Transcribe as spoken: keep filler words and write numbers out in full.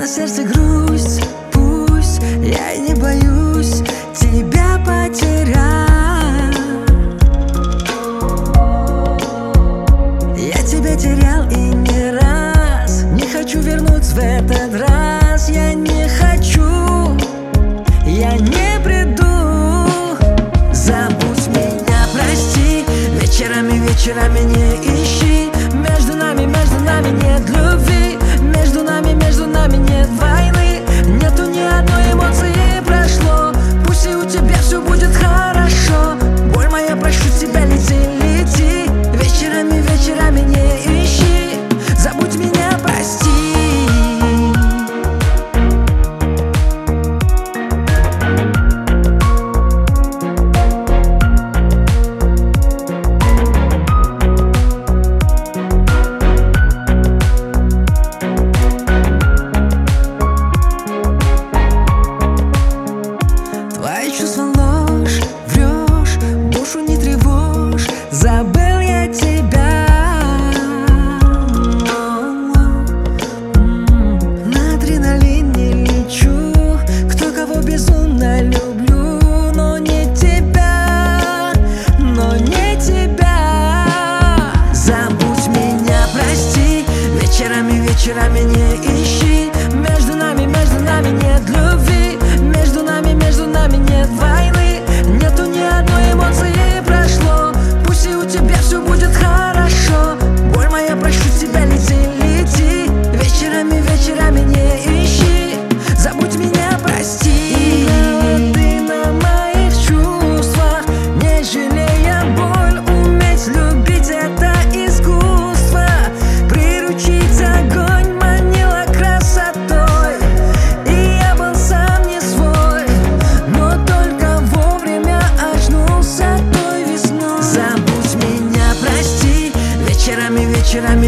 на сердце грусть, пусть я и не боюсь тебя потерять. Я тебя терял и не раз, не хочу вернуться в этот раз. Я не хочу, я не приду. Забудь меня, прости, вечерами, вечерами не ищи. Между нами, между нами нет любви, между нами, между нами нет войны. Нету ни одной эмоции, прошло. Пусть и у тебя все будет хорошо. Боль моя, прошу тебя, лети, лети. Вечерами, вечерами не ищи. Забудь меня, прости. Забыл я тебя, на адреналине лечу. Кто кого безумно люблю, но не тебя, но не тебя. Забудь меня, прости, вечерами, вечерами не ищи. Между нами, между нами нет любви, между нами, между нами нет войны. Нету ни одной эмоции, прошло. Пусть и у тебя все будет хорошо. Боль моя, прошу тебя, лети, лети. Вечерами, вечерами не ищи. Забудь меня, прости. Играла ты на моих чувствах, не жалея боль. Уметь любить — это искусство. Приручить огонь манила красотой, и я был сам не свой, но только вовремя очнулся той весной. Забудь меня, прости, вечерами, вечерами